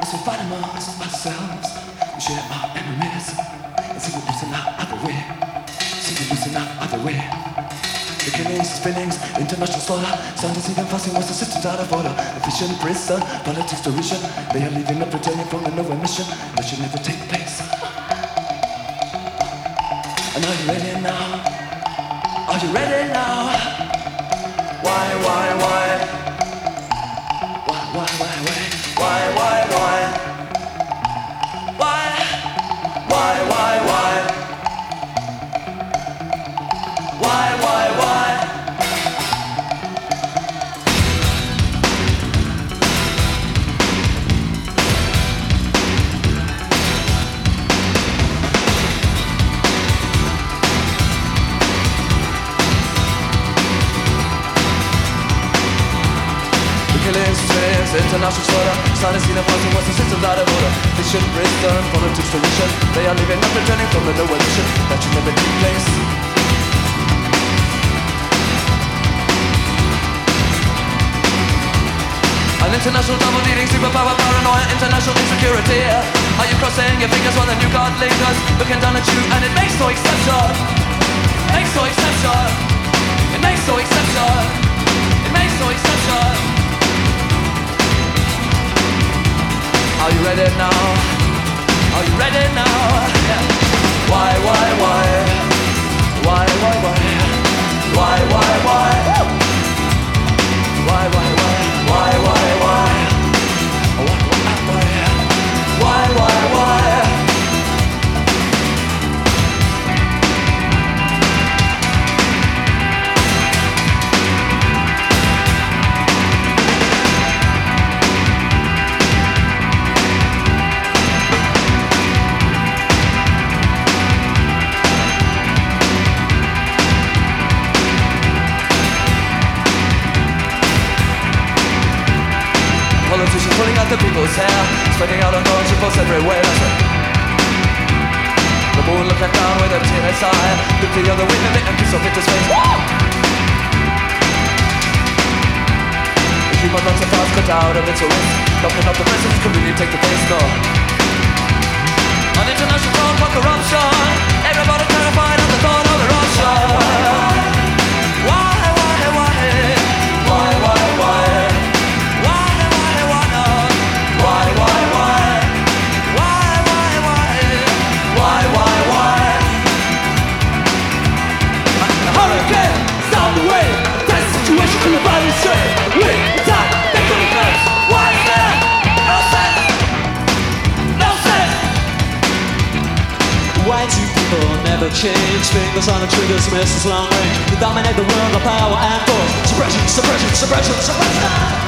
So fight amongst ourselves, we share our enemies, and see we listen out other way, see we listen out other way. The killings, spinnings, international slaughter, sound deceiving, fussing was the systems out of order. Efficient prison, politics derision, they are leaving up returning from a nowhere mission that should never take place. And are you ready now? Are you ready now? Why? Why? Killings, trains, international slaughter, silence in the fighting was the systems out of order. Vision, prison, politics, derision, they are leaving up returning from the nowhere mission that should never take place. An international double dealing, superpower, paranoia, international insecurity. Are you crossing your fingers while the new card lingers, looking down at you and it makes no exception. Makes no exception. It makes no exception. It makes no exception. Are you ready now? Are you ready now? Yeah. Why? Politicians pulling out the people's hair, spreading out on doors and posts everywhere. The moon looking down with a tearless eye, look the other way and piece of it to space. The human lots of fast cut out of its risk, knocking up the presidents can really take the place, no. On international fraud for corruption, everybody terrified of the thought of eruption. Why do people never change? Fingers on the triggers, missiles long range. They dominate the world of power and force. Suppression, suppression, suppression, suppression.